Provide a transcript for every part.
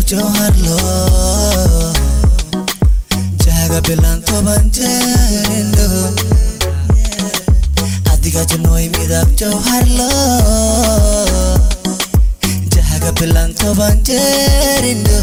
jawhar lo jaga bilan toban jerindo adiga janoy midab jawhar lo jaga bilan toban jerindo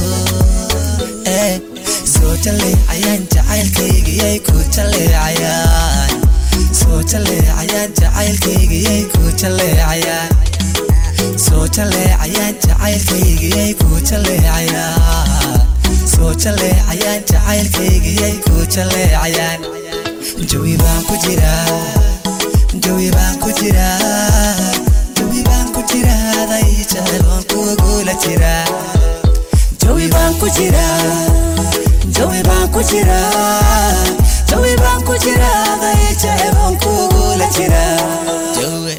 soo jale ayaan jacaylkaygiyay ku jaleecayaan soo jale ayaan jacaylkaygiyay ku jaleecayaan soo jale ayaan jacaylkaygiyay ku jaleecayaan soo jale ayaan jacaylkaygiyay ku jaleecayaan jawi baan ku jiraa jawi baan ku jiraa jawi baan ku jiraa day jecel waan kugula jiraa jawi baan ku jiraa jawi baan ku jiraa jawi baan ku jiraa day jecel waan kugula jiraa jawi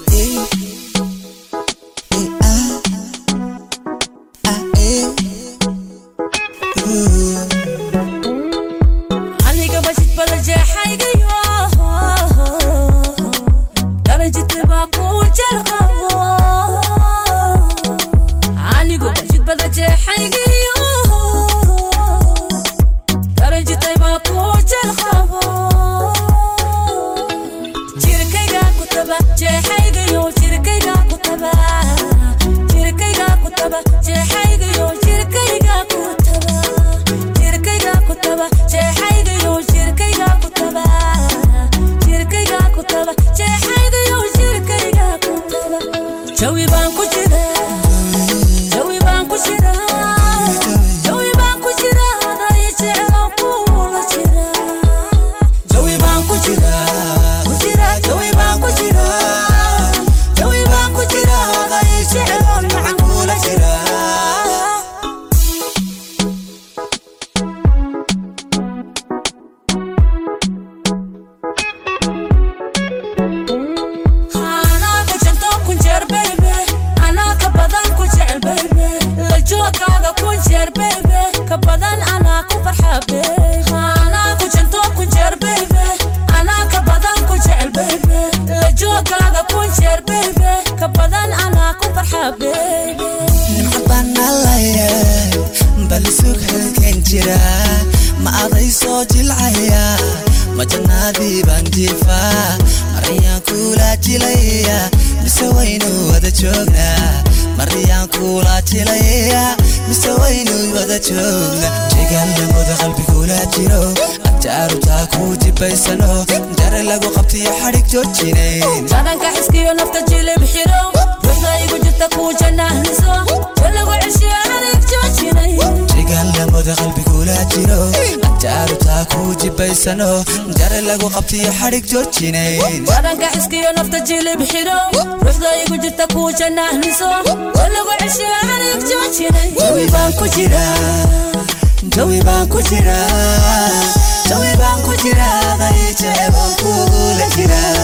jare lagu qabtiyo xarig joojinayn wadanka xiskiyo nafta jilib xiro ruuxda igu jirta ku janaahniso walagu cishiyo xarig joojinayn jawi baan ku jiraa jawi baan ku jiraa jawi baan ku jiraa day jecel waan kugula jiraa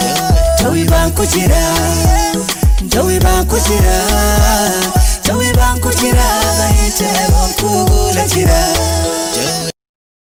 jawi baan ku jiraa jawi baan ku jiraa jawi baan ku jiraa day jecel waan kugula jiraa